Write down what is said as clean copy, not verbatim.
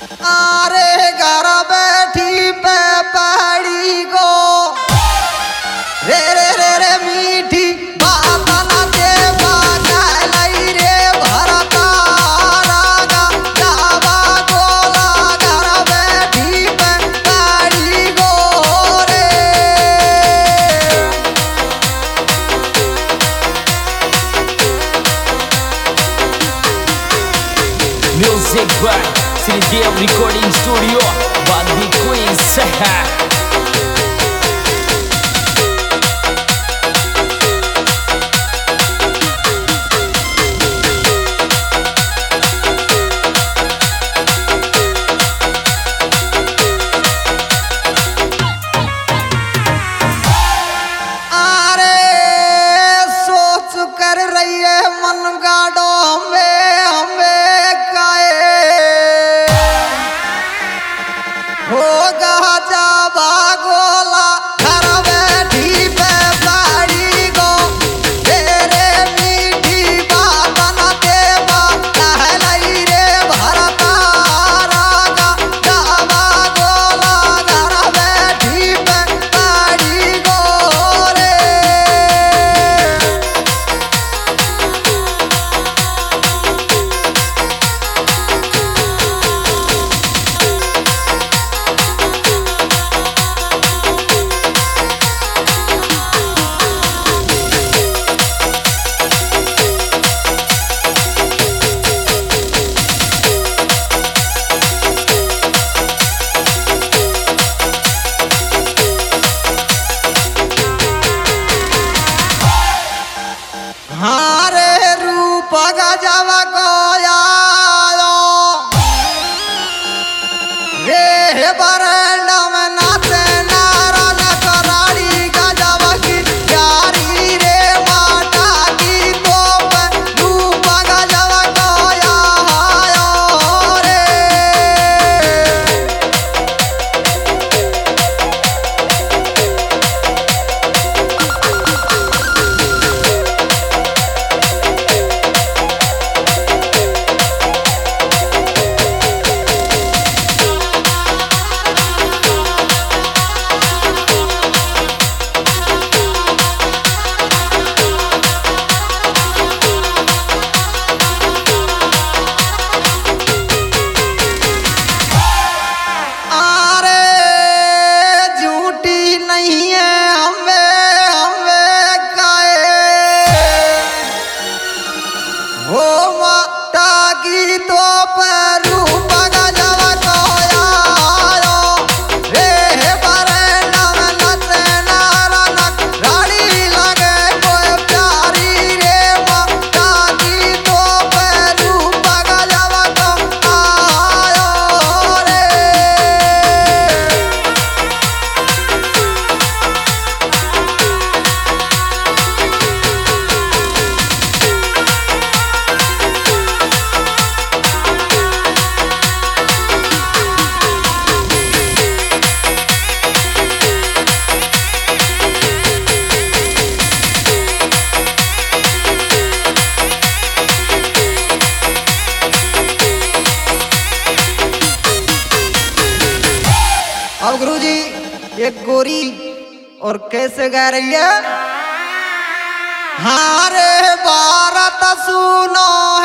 अरे घर बैठी पे पहाड़ी को रे रे रे रे मीठी बात ना देवा कहलाई रे भरता रागा जावा गोला घर बैठी पे पहाड़ी को रे। Music by Sridev Recording Studio, Bandi Queens. अरे सोच कर रही है मन गाड़ो में हमें काए होगा जावा गोला घर बैठी पे बाड़ी गो तेरे मीठी बात न देवा कहलाई रे भरता रागा जावा गोला घर बैठी पे बाड़ी गो रे। हारे रूप गजब गोया रे बरंड में नाचे नारन कराड़ी गजब की प्यारी रे माता की तोप रूप गजब गोया रे। अरे झूठी नहीं है हमें काए हो माता की तो पैरू गजब गोया रे बरंड में नचे नारन राड़ी लगे कोई प्यारी रे माता की तो पैरू गजब गोया रे। अब गुरुजी एक गोरी और कैसे गा रही है। हारे भारत सुनो